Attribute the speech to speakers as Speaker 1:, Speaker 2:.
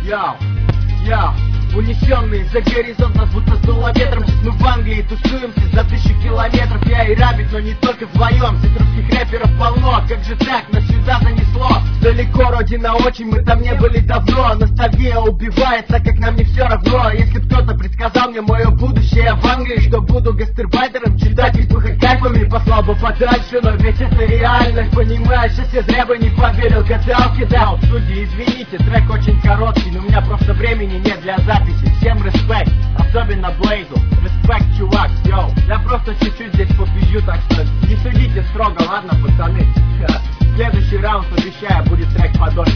Speaker 1: Унесенные за горизонт, нас будто сдуло ветром. Мы в Англии тусуемся за 1000 километров. Я и рабик, но не только вдвоем. Здесь русских рэперов полно. Как же так, нас сюда занесло? Далеко, родина очень, мы там не были давно. Ностальгия убивает, так как нам не все равно. Если б кто-то предсказал мне мое будущее в Англии, что буду гастарбайтером, читать ведь выход кайфами, послал бы подальше, но ведь это реально. Понимаешь, если зря бы не поверил, гадалки дал. Судьи, извините, трек очень короткий, но у меня просто времени нет для записи. Всем респект, особенно Блейзу. Респект, чувак, йоу. Я просто чуть-чуть здесь попизжу, так что не судите строго, ладно, пацаны? Следующий раунд, обещаю, будет трек подольше.